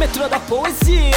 Metrô da poesia.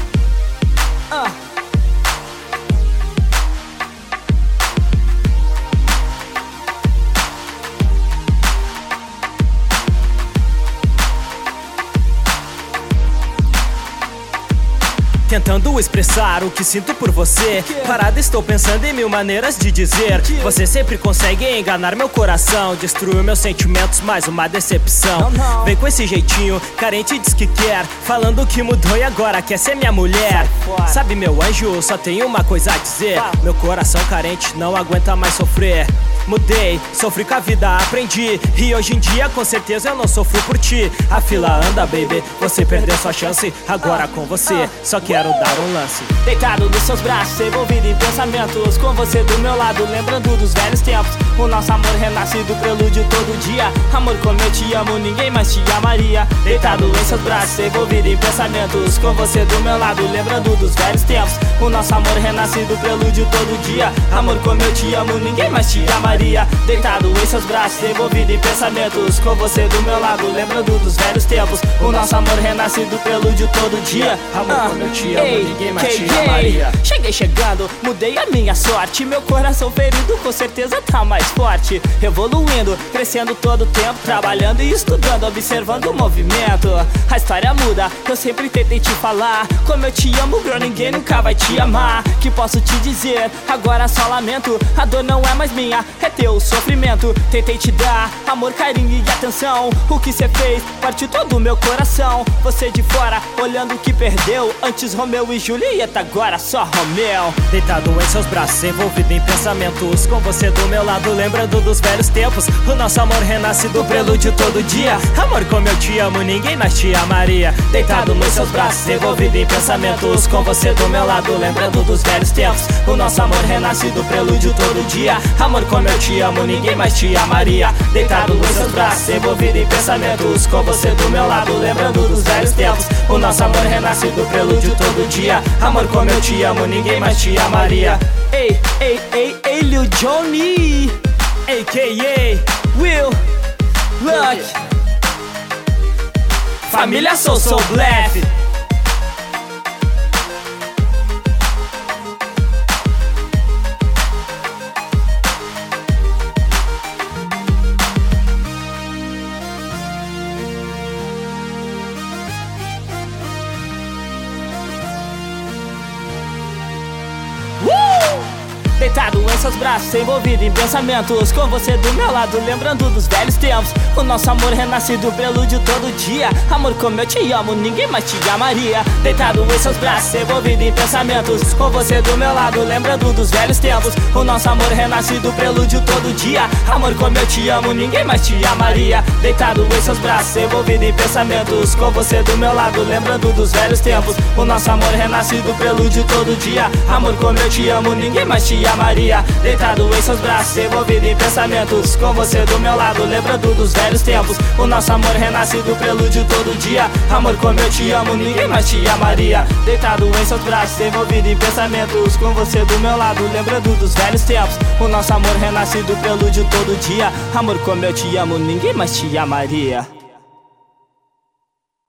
Tentando expressar o que sinto por você. Parada, estou pensando em mil maneiras de dizer. Você sempre consegue enganar meu coração, destruiu meus sentimentos, mais uma decepção. Vem com esse jeitinho, carente diz que quer, falando que mudou e agora quer ser minha mulher. Sabe, meu anjo, só tenho uma coisa a dizer: meu coração carente não aguenta mais sofrer. Mudei, sofri com a vida, aprendi, e hoje em dia com certeza eu não sofro por ti. A fila anda, baby, você perdeu sua chance. Agora com você, só quero dar um lance. Deitado nos seus braços, envolvido em pensamentos, com você do meu lado, lembrando dos velhos tempos. O nosso amor renasce do prelúdio todo dia. Amor, como eu te amo, ninguém mais te amaria. Deitado em seus braços, envolvido em pensamentos, com você do meu lado, lembrando dos velhos tempos. O nosso amor renasce do prelúdio todo dia. Amor, como eu te amo, ninguém mais te amaria. Deitado em seus braços, envolvido em pensamentos, com você do meu lado, lembrando dos velhos tempos. O nosso amor renasce do prelúdio todo dia. Amor, como eu te amo, ninguém mais te amaria. Cheguei chegando, mudei a minha sorte. Meu coração ferido com certeza tá mais forte. Evoluindo, crescendo todo o tempo, trabalhando e estudando, observando o movimento. A história muda, eu sempre tentei te falar como eu te amo, girl, ninguém nunca vai te amar. Que posso te dizer, agora só lamento. A dor não é mais minha, é teu sofrimento. Tentei te dar amor, carinho e atenção. O que cê fez partiu todo o meu coração. Você de fora, olhando o que perdeu. Antes Romeu e Julieta, agora só Romeu. Deitado em seus braços, envolvido em pensamentos, com você do meu lado, lembrando dos velhos tempos. O nosso amor renasce do prelúdio todo dia. Amor, como eu te amo, ninguém mais te amaria. Deitado nos seus braços, envolvido em pensamentos, com você do meu lado, lembrando dos velhos tempos. O nosso amor renasce do prelúdio todo dia. Amor, como eu te amo, ninguém mais te amaria. Deitado nos seus braços, envolvido em pensamentos, com você do meu lado, lembrando dos velhos tempos. O nosso amor renasce do prelúdio todo dia. Amor, como eu te amo, ninguém mais te amaria. Ei, ei, ei, ei, Lil Johnny, a.k.a. Will, Luck, família Soul Black. Deitado em seus braços, envolvido em pensamentos, com você do meu lado, lembrando dos velhos tempos. O nosso amor renasce do prelúdio todo dia. Amor, como eu te amo, ninguém mais te amaria. Deitado em seus braços, envolvido em pensamentos, com você do meu lado, lembrando dos velhos tempos. O nosso amor renasce do prelúdio todo dia. Amor, como eu te amo, ninguém mais te amaria. Deitado em seus braços, envolvido em pensamentos, com você do meu lado, lembrando dos velhos tempos. O nosso amor renasce do prelúdio todo dia. Amor, como eu te amo, ninguém mais te amaria. Deitado em seus braços, envolvido em pensamentos, com você do meu lado, lembrando dos velhos tempos. O nosso amor renasce do prelúdio todo dia. Amor, como eu te amo, ninguém mais te amaria. Deitado em seus braços, envolvido em pensamentos, com você do meu lado, lembrando dos velhos tempos. O nosso amor renasce do prelúdio todo dia. Amor, como eu te amo, ninguém mais te amaria.